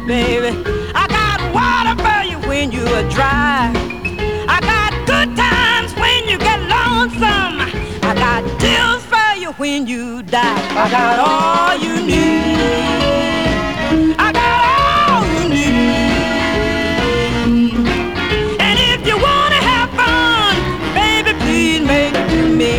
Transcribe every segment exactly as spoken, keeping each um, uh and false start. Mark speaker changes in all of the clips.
Speaker 1: baby. I got water for you when you are dry. I got good times when you get lonesome. I got tears for you when you die. I got all you need. I got all you need. And if you wanna have fun, baby, please make it to me.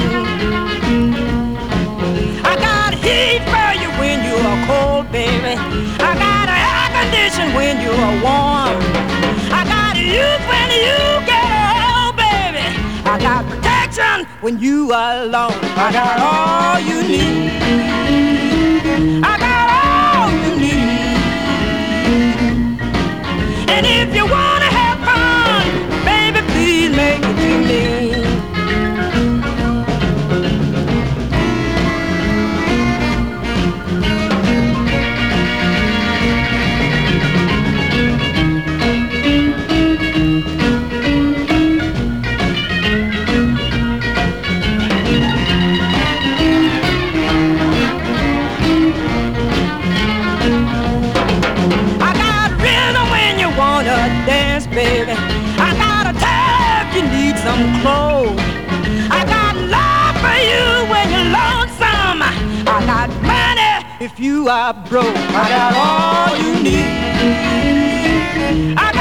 Speaker 1: I got heat for you when you are cold, baby. I got air condition when you are warm. I got youth when you get old, baby. I got protection when you are alone. I got all you need. I got all you need. And if you wanna have fun, baby, please make it to me. Baby, I got a tag, you need some clothes. I got love for you when you're lonesome. I got money if you are broke. I got all you need. I